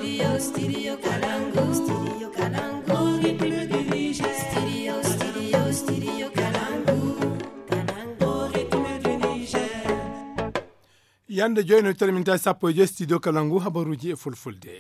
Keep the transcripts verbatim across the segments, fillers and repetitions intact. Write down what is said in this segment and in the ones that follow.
Studio, studio Kalangu. Studio Kalangu. Ritme du Niger. Studio, studio, studio Kalangu. Kalangu. Ritme du Niger. Yande joyno terminta sappo je studio Kalangu habaruji e fulfulde.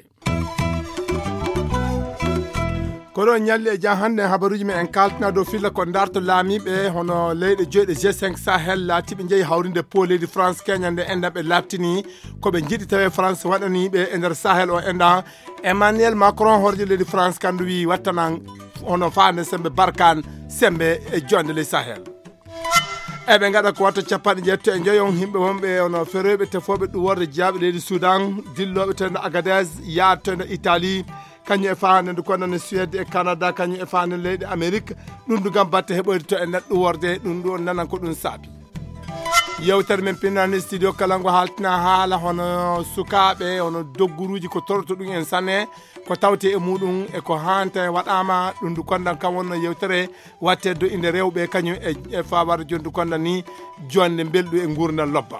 Koro nyalle e jan hande habaruji me en kaltna do filla ko darto laamibe hono leyde joyde G cinq Sahel latibe jeyi hawrinde po leydi France Kenya nde endabe laftini ko be jidi tawe France wadani be e der Sahel o enda Emmanuel Macron horje leydi France kandu wi wattanan hono faande sembe barkan sembe e jonde le Sahel. Ebe ngada ko watta capande jetto e joyon himbe wonbe ono ferebe te fobe du worde jaabe leydi Sudan dillobe tan Agadez ya tan Italie kanyu e faande ndu kono ne Suède e Canada kanyu e faande leydi Amerique dum du gam batte heboyde to en neddo worde dum do nanan ko dum saabi yewtere men pinani studio Kalangu haltina haala hono sukabe hono dogguruji ko torto dum en sanne ko tawte e mudum e ko hante wadama dum du kondan kam wonno yewtere watte do inde rewbe kanyu e, e fabar jondu kondan ni jonde beldu e gurdal lobba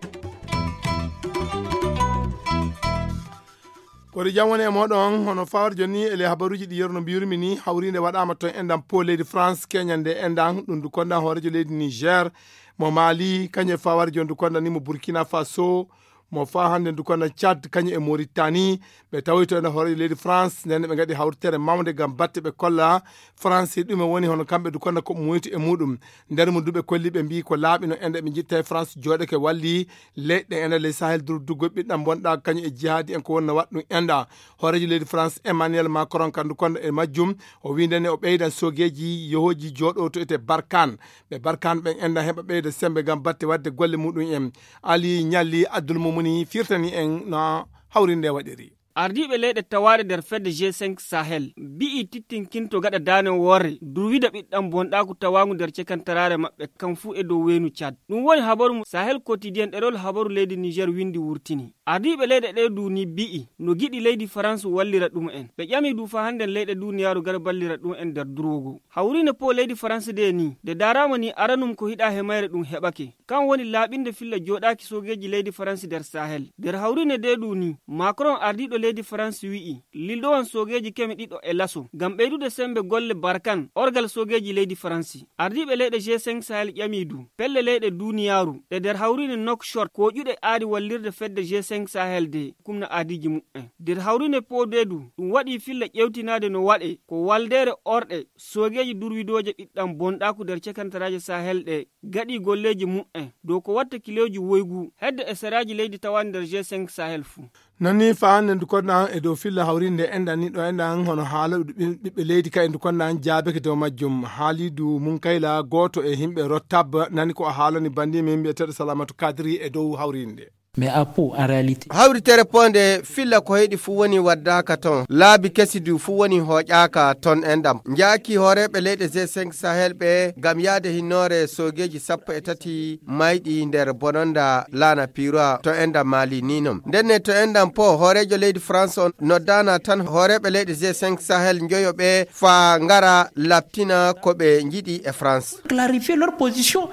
ko jamone modon hono fawar joni ele habaruji di yorno biurmi ni hawrinde wadama to endam po leydi France Kenya nde endam dum du kondan horejo leydi Niger mo Mali kanye fawar jondu kondan ni mo Burkina Faso mo fa hande du kondan Chad kanye e Mauritanie be tawito na horejo leydi France nen be ngadi hawrtere mamde gam batte be kolla France dum woni hono kambe du kondan ko moyti e mudum nder mu dube kolli be mbi ko laabino ende be jitta France jode ke walli ledde ene le Sahel dur dugo biddam bonda kanye e jihadi en ko wonna waddu enda horejo leydi France Emmanuel Macron kandu kondan e majjum o windene o beydan sogeji yohoji jodo to ete Barkan be Barkan be enda heba beyde sembe gam batte wadde golle mudum en Ali Nyalli Abdul Mumuni firtani en na hawrinde wadiri ardiɓe leyɗe tawaɗe nder fedde G cinq Sahel bi'i tittinkinto gaɗa dane worre durwida ɓiɗɗam bonɗaku tawagu nder cekantarare maɓɓe kam fuu e dow wenu Chad ɗum woni habaru Sahel quotidien ɗerol habaru leydi Niger windi wurtini ardiɓe leyɗe ɗe duni bi'i no giɗi leydi France wallira ɗum en ɓe ƴami dufa handen leyɗe duniyaru gara ballira ɗum en nder durwogo hawrine po leydi France de ni de darama ni aranum ko hiɗa hemayre ɗum heɓake kan woni laaɓinde filla joɗaki sogeji leydi France nder Sahel nder hawrine de duni Macron ardiɗo leydi France wi'i lildowan sogeji kemi ɗiɗo e laso gam ɓeydude sembe golle Barkan orgal sogeji leydi France ardiɓe leyɗe G cinq Sahel ƴami du pelle leyɗe duniyaru ɗe nder hawrine Nouakchott ko ƴuɗe aadi wallirde fedde G cinq Sahel de kumna aadiji mu'en nder hawrine podedu ɗum waɗi filla ƴewtinade no waɗe ko waldere orɗe sogeji durwidoje ɓiɗɗam bonɗaku nder cekantaraje Sahel ɗe gaɗi golleji mu'en dow ko watta kiloji woygu hedde e seraji leydi tawani nder G cinq Sahel fuu nani faande ndu kondan e dow filla hawrinde enda ni do endan hono haala bibbe leydi kay ndu kondan jaabe ke dow majjum haalidu mun kayla goto e himbe rottab nani ko haalani bandi min bi'ete Salamatu Kadri e dow hawrinde mais à po en réalité hawritere ponde filla ko heedi fu woni waddaka ton laabi kesidu fu woni hoƴaka ton endam jaaki horeɓe leyɗe G cinq Sahel ɓe gam yaade hinnore sogeji sappo e tati mayɗi nder bononda lana pira to endam Mali ninom ndenne to endam po horejo leydi France on noddana tan horeɓe leyɗe G cinq Sahel joyoɓe fa ngara laptina koɓe jiɗi e France clarifier leur position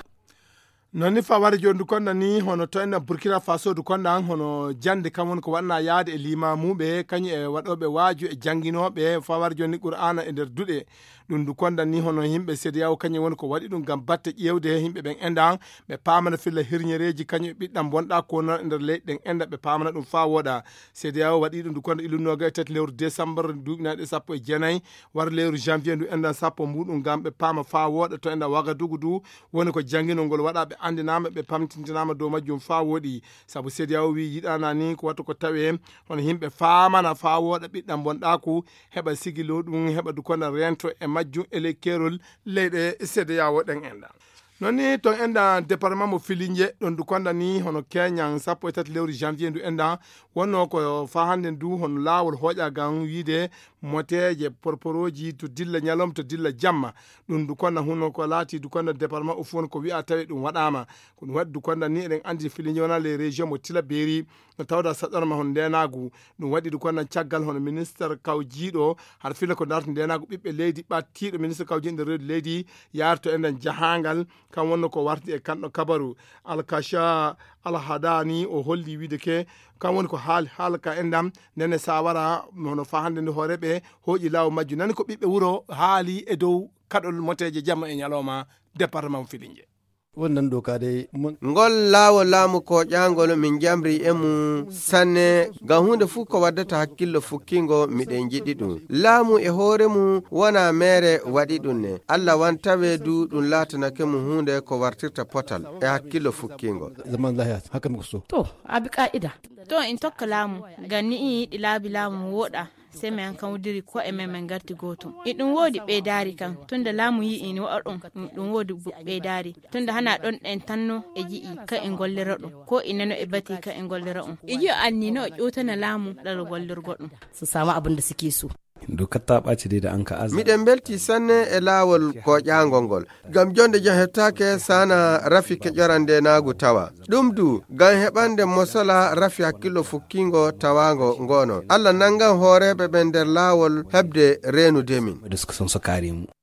noni fawari jondu konda ni hono to en Burkina Faso du konda hono jande kamon ko wanna yaade e lima mumbe kanyi e wadobe waaju e janginobe fawari jonni Qur'ana e der dude dum du konda ni hono himbe sediyaw kanyi won ko wadi dum gam batte ƴewde himbe ben endan be pamana filla hirnyereji kanyi biddam bonda ko non der leyden enda be pamana dum fa woda sediyaw wadi dum du konda iluno ga tet lewru décembre dugnade sappo e jenay war lewru janvier du endan sappo mudum gam be pama fa woda to enda waga dugudu woni ko jangino ngol wada be andinama be pamtintinama do majjum fa wodi sabu sediyaw wi yidana ni ko wato ko tawe hono himbe famana fa woda biddam bonda ko heba sigilo dum heba du konda rento e majjum ele kerol leyde sediyaw den enda noni ton enda département mo Filinje don du konda ni hono Kenya sappo e tati lewru janvier du enda wonno ko fa hande du hono lawol hoja gan wiide moteje porporoji to dilla nyalom to dilla jamma dum du konda huno ko lati du konda département o fon ko wi'a tawi dum wadama ko dum waddu konda ni eden andi Filinje wona les régions mo Tilaberi no tawda sadarma hon denagu dum wadi du konda ciagal hono ministre kawjido har fila ko darto denagu bibbe leydi battido ministre kawjinde redu leydi yarto enden jahangal kam wonno ko warti e kando kabaru alkasha alhadani o holli wiide ke kam woni ko haal haalka endam nene sawara hono fa hande nde hooreɓe hooƴi law majju nani ko ɓiɓɓe wuro haali e dow kaɗol moteje jamma e ñalawma département Filingue wannan doka dai ngol lawo laamu ko ƴangol min jamri e mum sanne ngam hunde fuu ko waddata hakkillo fukkingo miɗen jiɗi ɗum laamu e hoore mum wona mere waɗi ɗum ne allah wantawe du ɗum laatanake mum hunde ko wartirta potal e hakkillo fukkingo zaman lahiya haka muka so to abi ka'ida to in tokka laamu ngam ni in yiɗi laabi laamu woɗa sai min kan wudiri ko e men garti goto e ɗum wodi ɓeydari kan tunda laamu yi ini waɗa ɗum ɗum wodi ɓeydari tunda hana ɗon ɗen tanno e ji'i ka en gollira ɗum ko inano e bati ka en gollira ɗum iji anni no ƴotana laamu ɗal gollirgo ɗum su samu abin da suke so dokar ta ɓaci dai da an ka azza miɗen belti sanne e laawol ko ƴangol ngol ngam jonde jam heɓtake sana rafi keƴorande naagu tawa ɗum du ngam heɓande mosala rafi hakkillo fukkingo tawago ngono allah nangan hooreɓe ɓe nder laawol heɓde renude min da suka son su kare mu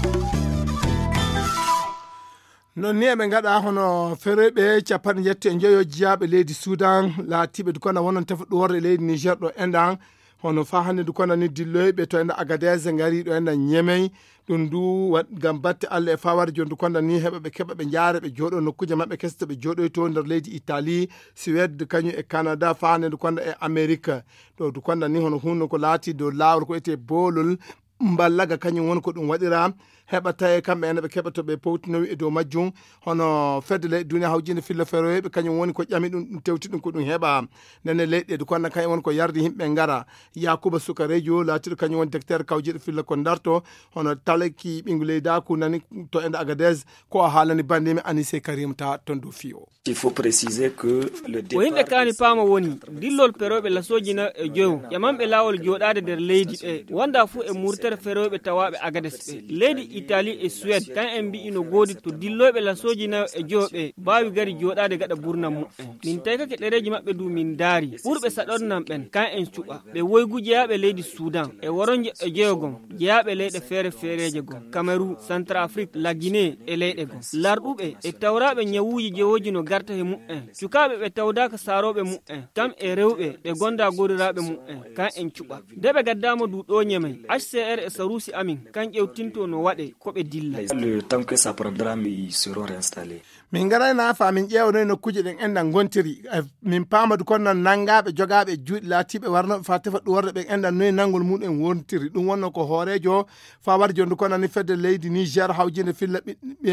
non ni eɓe gaɗa hono feroɓe capanɗe jetto e joyo jiyaɓe leydi Soudan laatiɓe dukona wonon tefa ɗuworde leydi Niger ɗo enɗan hono fa hande du kono ni dilloyɓe to enda Agadez ngari ɗo enda Ñemey ɗum du gam batte Allah e fawar jondu konda ni heɓa ɓe keɓa ɓe jaara ɓe jooɗo nokkuje maɓɓe kesta ɓe jooɗoyto nder leydi Italie Suède kañum e Canada fa hande du konda e Amérique ɗo du konda ni hono hunde ko laati dow lawol ko ete boolol mballaga kañum woni ko ɗum waɗira heɓa tawe kamɓe ene ɓe keɓa to ɓe powtinowi e dow majjum hono fedde leyɗe duniya hawjinde filla feroyeɓe kañum woni ko ƴami ɗum ɗum tewti ɗum ko ɗum heɓa nene leyɗe ɗe konna kañum woni ko yardi yimɓe ngara Yakuba Sukarejo laatiɗo kañum woni directeur kawjiɗo filla ko darto hono talaki ɓingu leydaku nani to ende Agadez ko a haalani bandimi Anissé Karim ta ton dow fiyo il faut préciser que le ko yimɓe kaani paama woni dillol feroɓe lasojina e joyo ƴamanɓe laawol joɗade nder leydi ɓe wonda fuu e murtere feroɓe tawaɓe Agadez ɓe leydi Italie e Suède kan en mbi no godi to dilloɓe lasojina e joɓe bawi gari joɗade gaɗa burna mu'en min tawi kake ɗereji maɓɓe du min daari ɓurɓe saɗornan ɓen kan en cuɓa ɓe woygu jeyaɓe leydi Soudan e woronje e jeyogon jeyaɓe leyɗe feere feereje gon Cameroun Centrafrique la Guinée e leyɗe gon larɗuɓe e tawraɓe ñawuji jewoji no garta he mu'en cukaɓe ɓe tawdaka saroɓe mu'en kam e rewɓe ɓe gonda godiraɓe mu'en kan en cuɓa nde ɓe gaddama du ɗo Ñemey H C R e Sarusi amin kan ƴewtinto no waɗe koɓe dilla le temps que ça prendra mais ils seront réinstallés min garayna fa min ƴewnoy nokkuje ɗen enɗan gontiri min pamadu kon nan nangaɓe jogaɓe juuɗe laatiɓe warnoɓe fa tefa ɗuworde ɓen enɗan noyi nangol muɗum wontiri ɗum wonno ko hoorejo fa waɗi jondu kon nani fedde leydi Niger hawjinde filla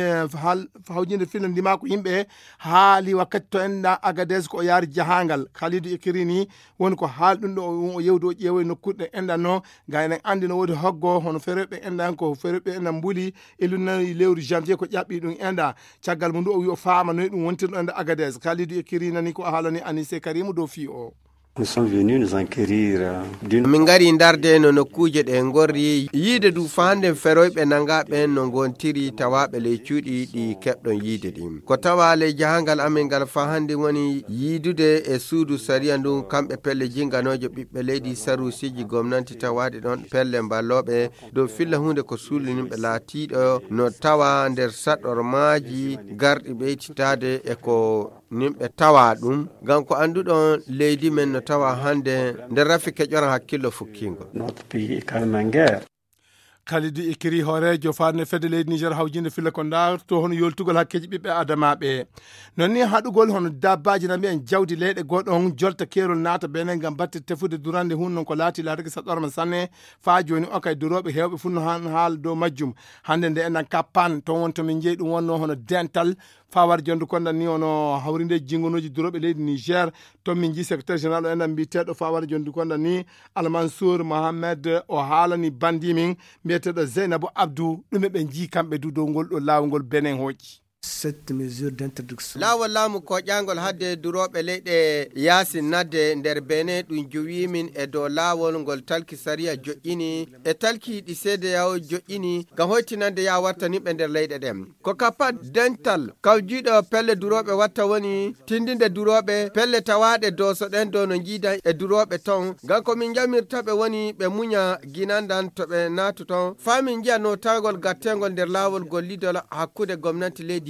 hawjinde filla ndimako yimɓe haali wakkati to enɗa Agadez ko yaari jahangal Khalidou Ikiri ni woni ko haal ɗum ɗo o yewdo o ƴeewoy nokkuɗe ɗen enɗan no ga enen andi no woodi hoggo hono feroɓe enɗan ko feroɓe enɗan mbuli ilunnayi lewru janvier ko ƴaɓɓi ɗum enɗa caggal mum ndu o wi o faama noyi ɗum wontirɗo ende Agadez Khalidou Ikiri nani ko haalani Anissé Karim dow fi o Nous sommes venus nous enquérir d'une min ngari darde no nokkuje ɗe gorri yiide du fande feroyɓe nangaɓe no gontiri tawaɓe ley cuuɗi ɗi keɓɗon yiide ɗin ko tawa ley jahangal amin ngal fa hande woni yiidude e suudu sariya ndu kamɓe pelle jinganojo ɓiɓɓe leydi sarusiji gomnanti tawaɗe ɗon pelle mballoɓe dow filla hunde ko suulinimɓe laatiɗo no tawa nder saɗormaji garɗi ɓeytitade e ko nimɓe tawa ɗum ngam ko anduɗon leydi men no tawa hande nder rafi keƴoran hakkillo fukkingo notre pays est quand même en guerre. Khalidou Ikiri hoorejo farne fedde leydi Niger hawjinde filla ko ndar to hono yoltugol hakkeji ɓiɓɓe adamaɓe non ni haɗugol hono dabbaji nami en jawdi leyɗe goɗon jolta kerol naata benen gam batte tefude durande hun non ko laati laatake saɗorma sanne fa joni o kay duroɓe hewɓe funno han haal dow majjum hande nde enan kappan ton won tomin jeeyi ɗum wonno hono dental fawar jondu konda ni ono hawrinde jingonoji duroɓe leydi Niger to min ji secrétaire général o enɗan mbiteɗo fawar jondu konda ni Almansour Mohamed o haalani bandimin mbiyeteɗo Zeynabou Abdou ɗume ɓe ji kamɓe du dow ngol ɗo lawol benen hoƴi cette mesure d'introduction lawol laamu ko ƴangol hadde duroɓe leyɗe yaasi nadde nder bene ɗum jowimin e dow laawol ngol talki sariya joƴƴini e talki ɗi seedeyawo joƴƴini ngam hoytinande ya wartaniɓe nder leyɗe ɗen ko kapat dental kawjiɗo pelle duroɓe watta woni tindinde duroɓe pelle tawaɗe dosoɗen dow no jiida e duroɓe ton ngam komin jamirtaɓe woni ɓe muña guinandan to ɓe naatu ton famin jiya notagol gattengol nder laawol gollidol hakkude gomnati leydi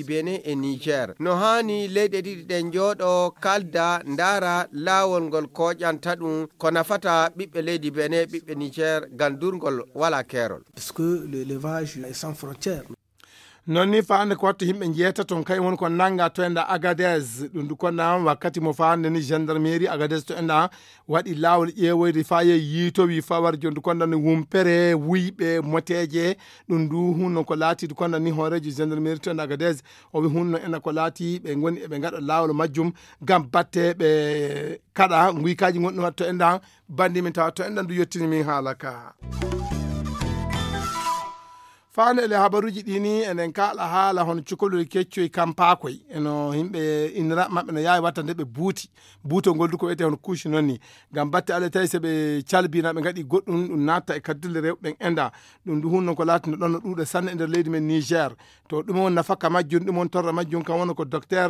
Benin e Niger no hani leyɗe ɗiɗi ɗen jooɗo kalda ndara lawol ngol koƴanta ɗum ko nafata ɓiɓɓe leydi Benin ɓiɓɓe Niger gandurgol wala kerol. Parce que l'élevage est sans frontières. non ni faande ko watta yimɓe jeeta toon kay woni ko nanga to enda Agadez ɗum du konna wakkati mo faande ni gendarmerie Agadez to enda waɗi laawol ƴeewoyde fa ye yiitowi fa war jondu konna ni wumpere wuyɓe moteje ɗum du hunno ko laati du konna ni hooreji gendarmerie to enda Agadez o wi hunno ena ko laati ɓe goni eɓe gaɗa laawol majjum gam batte ɓe kaɗa guykaji gonɗum wat to enda bandi min tawa to enda du yettini min haala ka faane ele habaruji ɗini enen kala haala hono cukalol keccoy kampakoy eno yimɓe inira maɓɓe no yaawi watta nde ɓe buuti buuto ngol du ko wiyete hono couche noon ni ngam batte allah tawi so ɓe calbina ɓe gaɗi goɗɗum ɗum natta e kaddille rewɓe enda ɗum du hunno ko laati no ɗon no ɗuuɗa sanne e nder leydi men Niger to ɗum on nafaka majjum ɗum on torra majjum kam wona ko docteur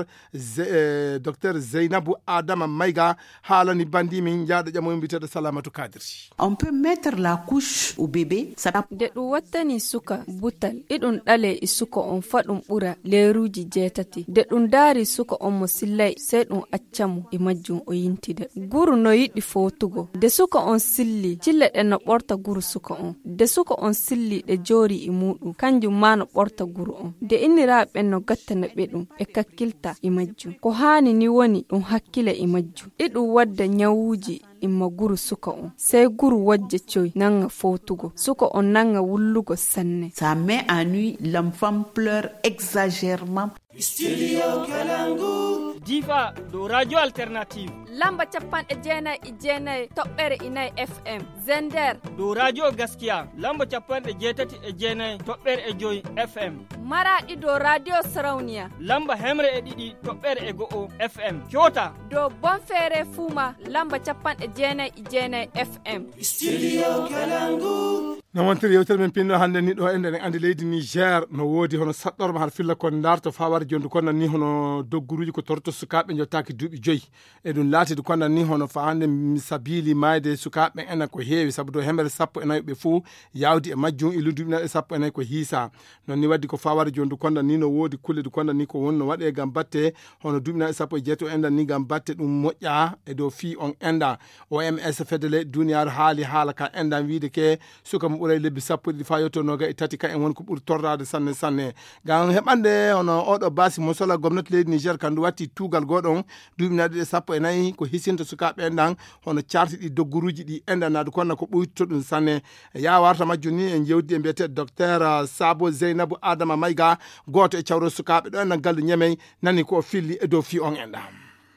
docteur Zeynabou Adama Mayga haalani bandi min jaaɗo ƴamoyo mbiteɗo Salamatou Kadiri. On peut mettre la couche au bébé de ɗum wattani suka butal iɗum ɗale e suka on fa ɗum ɓura leeruji jeetati de ɗum daari suka on mo sillay sey ɗum accamo e majjum o yintida guru no yiɗi fotugo de suka on silli cille ɗe no ɓorta guru suka on de suka on silli ɗe joori e muɗum kanjum ma no ɓorta guru on de inniraɓe no gattana ɓe ɗum e kakkilta e majjum ko haani ni woni ɗum hakkile e majjum iɗum wadda nyawuji imma guru suka on sey guru wajje coy nanga fotugo suka on nanga wullugo sanne. Ça met en nuit, l'enfant pleure exagérément. Studio Kalangu. Diva do radio alternative. Lamba capan e jena e jena toɓɓere inay F M. Zender do radio gaskiya lamba capan e jetati e jena toɓɓere e joyi F M. Maradi do radio Sarauniya lamba hemre e ɗiɗi toɓɓere e go'o F M. Kyota do Bonfere Fuma lamba capan e jena e jena F M. Studio Kalangu. no wontiri yewtere men pinno hande ni ɗo enden en andi leydi Niger no woodi hono saɗɗorma har filla kon darto fa war jondu konna ni hono dogguruji ko torto sukaɓe jottaki duuɓi joyi e ɗum laatidi konna ni hono fa hande sabili mayde sukaɓe ena ko heewi saabu do hemere sappo e nayi ɓe fuu yawdi e majjum ilu duuɓi naɗe sappo e nayi ko hiisa non ni waddi ko fa war jondu konna ni no woodi kulle du konna ni ko wonno waɗe gam batte hono duuɓi naɗe sappo e jeeto endan ni gam batte ɗum moƴƴa e dow fi on enda O M S fedele duniyaru haali haala ka endan wiide ke suka mo ɓuuray lebbi sappo ɗiɗi fa yetto noga e tati ka en woni ko ɓuuri torrade sanne sanne gam heɓande hono oɗo basi mo sola gomnati leydi Niger kandu watti tugal goɗon duuɓi naɗe sappo e nayyi ko hisinta sukaɓe endan hono cartiɗi dogguruji ɗi endan nadu konna ko ɓuytto ɗum sanne ya warta majjum ni en jewdi e mbiyete docteur Sabo Zeynabou Adama Mayga goto e cawro sukaɓe ɗo endan gallu ñemey nani ko filli e dow fi on enɗam.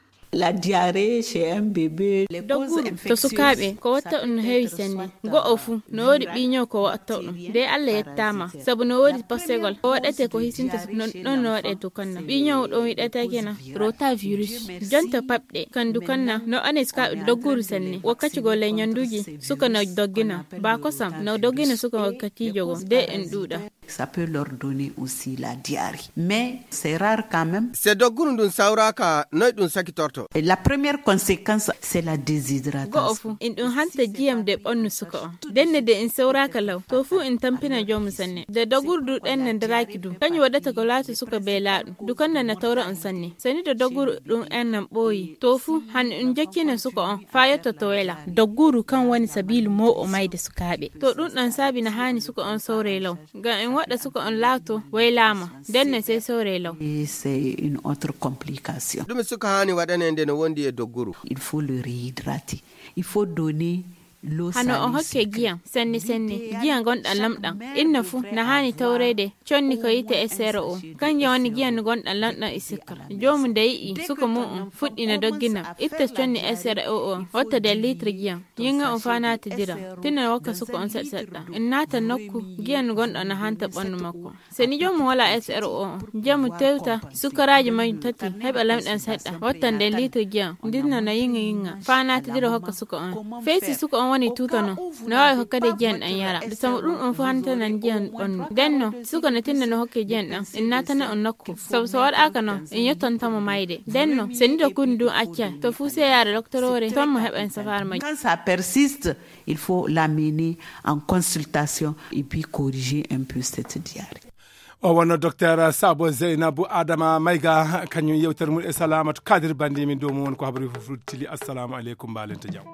La diarrhée chez un bébé, les causes infectieuses. To sukaɓe ko watta ɗum no heewi sanne go'o fuu no woodi ɓiño ko watta ɗum de Allah yettama sabu no woodi postegol ko waɗete ko hisinta ɗon no waɗe to konna ɓiño ɗo wiɗata kena rotavirus jonta paɓɗe kandu konna no ane sukaɓe dogguru sanne wakkati go le ñanduji suka no doggina ba kosam no doggina suka wakkati jogo de en ɗuuɗa. Ça peut leur donner aussi la diarrhée. Mais c'est rare quand même. C'est dogguru ndun sawraka noy ɗum sakitorto. Et la première conséquence, c'est la déshydratation. Go ofu in ɗum hanta jiyam de ɓonnu suka on denne de in sawraka law to fu in tampina jomu sanne de dogurdu ɗen ne daraki du kanyu waɗata ko laati suka be laaɗu dukanna na tawra on sanne sani de doguru ɗum en nan ɓooyi to fu han in jakkina suka on fayata to wela dogguru kan wani sabilu mo o mayde sukaɓe to ɗum ɗan sabi na hani suka on sawre law ga en waɗa suka on laato waylama denne sai sawre law. Et c'est une autre complication. ɗum suka hani waɗane nde no wondi e dogguru. Il faut le réhydrater. Il faut donner hano on hokke giyam sanni sanni giyan gonɗan lamɗan inna fu na hani tawrede conni ko yite e sero o kanje woni giyan gonɗan lamɗan e sikkara jomu de yi'i suka mu'um fuɗɗina doggina itta conni e sero o o wata de litre giyan yinga on fanata dira tinna wakka suka on set seɗɗa in nata nokku giyan gonɗan na hanta ɓandu makko seni jomu wala e sero o jamu tewta sukaraji may tati heɓa lamɗan seɗɗa watan de litre giyan dinna na yinga yinga fanata dira hokka suka on fesi suka on woni tutano no wawi hokkade jiyan ɗan yara da samu ɗum on fu hantanan jiyan ɓandu denno suka na tinna no hokke jiyan ɗan in natana on nokku sabu so waɗaka no in yettontamo mayde denno seni dokkude du acca to fu se yara doctorore ton mo heɓa en safar majji. Quand ça persiste, il faut l'amener en consultation et puis corriger un peu cette diarrhée. o wonno docteur Sabo Zeynabou Adama Mayga kañum yewtere mum e salamatu kadir bande min dow mo won ko habari fof tili assalamu aleykum mbalenta jam